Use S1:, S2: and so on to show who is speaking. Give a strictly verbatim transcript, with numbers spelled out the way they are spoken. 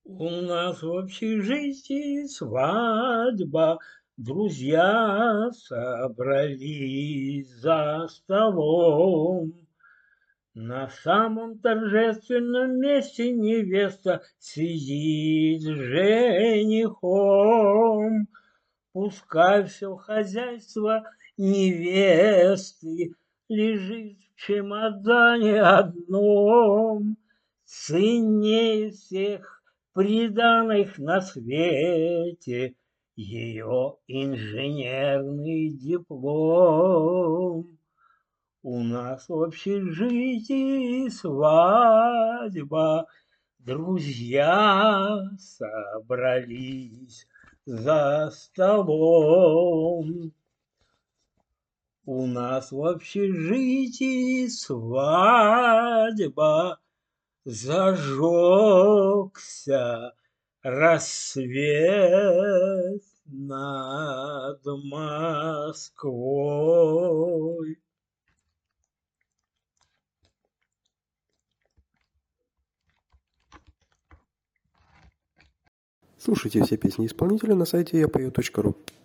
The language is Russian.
S1: У нас в общежитии свадьба, друзья собрались за столом. На самом торжественном месте невеста сидит с женихом. Пускай все хозяйство невесты лежит в чемодане одном, ценнее всех приданых на свете ее инженерный диплом. У нас в общежитии свадьба, друзья собрались за столом. У нас в общежитии свадьба, зажегся рассвет над Москвой.
S2: Слушайте все песни исполнителя на сайте я пою точка ру.